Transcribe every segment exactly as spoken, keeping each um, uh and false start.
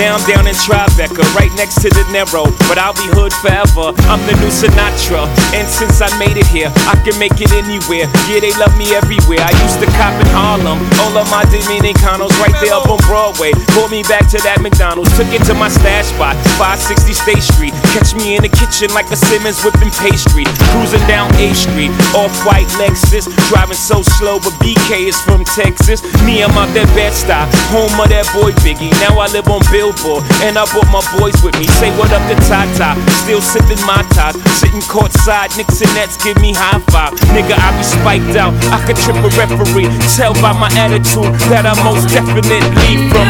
Now I'm down in Tribeca, right next to De Niro, but I'll be hood forever. I'm the new Sinatra, and since I made it here, I can make it anywhere. Yeah, they love me everywhere. I used to cop in Harlem, all of my Dominicanos right there up on Broadway. Pulled me back to that McDonald's, took it to my stash spot, five sixty State Street. Catch me in the kitchen like a Simmons whipping pastry. Cruising down A Street, off-white Lexus, driving so slow, but B K is from Texas. Me, I'm out that Bed-Stuy, home of that boy Biggie. Now I live on Billboard, and I brought my boys with me. Say what up to Tata, still sipping my ties, sitting courtside, Knicks and Nets give me high five. Nigga, I be spiked out, I could trip a referee. Tell by my attitude that I most definitely from.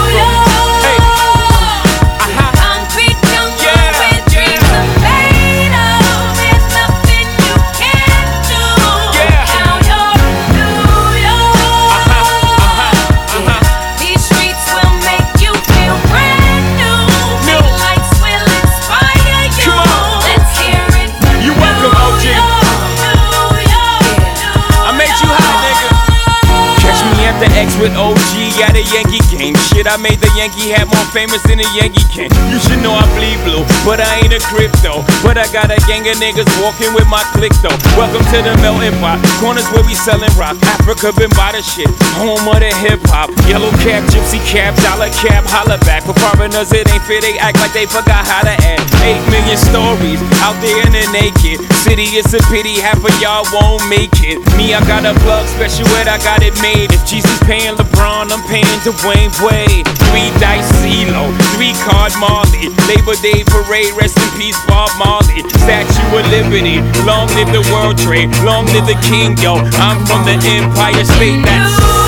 With O G at a Yankee game. Shit, I made the Yankee hat more famous than a Yankee can. You should know I bleed blue, but I ain't a crypto. But I got a gang of niggas walking with my click though. Welcome to the melting pot, corners where we selling rock. Africa been by the shit, home of the hip hop. Yellow cap, gypsy cap, dollar cap, holla back. For foreigners it ain't fair, they act like they forgot how to act. Eight million stories out there in the naked city. It's a pity half of y'all won't make it. Me, I got a plug special ed, I got it made. If Jesus paying LeBron, I'm paying Dwayne Wade. Three dice CeeLo, three card Marley. Labor Day parade, rest in peace Bob Marley. Statue of Liberty, long live the World Trade, long live the King, yo. I'm from the Empire State. That's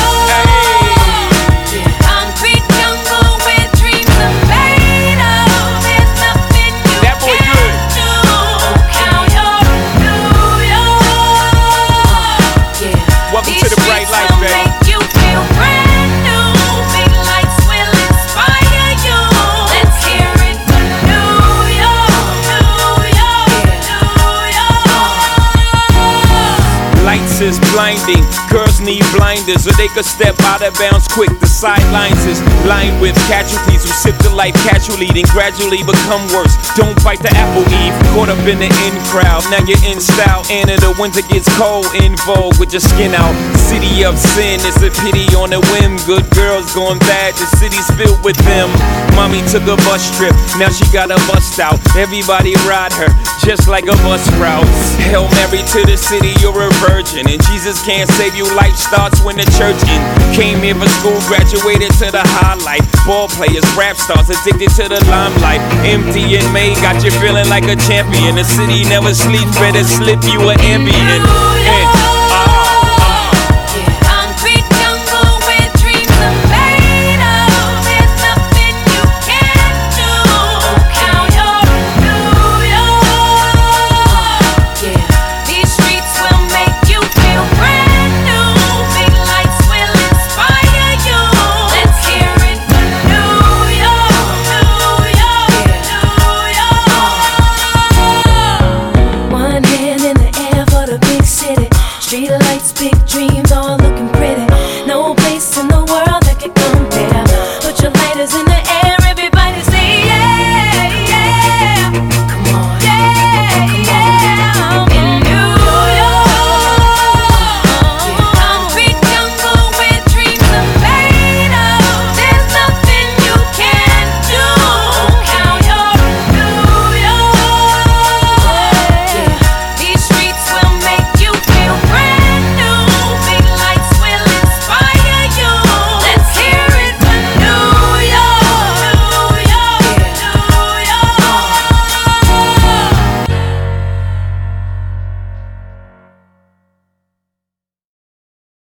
is blinding. Girls need blinders or they could step out of bounds quick. The sidelines is lined with casualties who sip the life casually, then gradually become worse. Don't bite the apple, Eve. Caught up in the in crowd, now you're in style. And in the winter gets cold, in vogue with your skin out. City of sin, it's a pity on a whim. Good girls going bad, the city's filled with them. Mommy took a bus trip, now she got a bust out. Everybody ride her, just like a bus route. Hail Mary to the city, you're a virgin. And Jesus can't save you, life starts when the church in. Came here for school, graduated to the highlight. Ball players, rap stars, addicted to the limelight. Empty in May, got you feeling like a champion. The city never sleeps, better slip you an Ambien.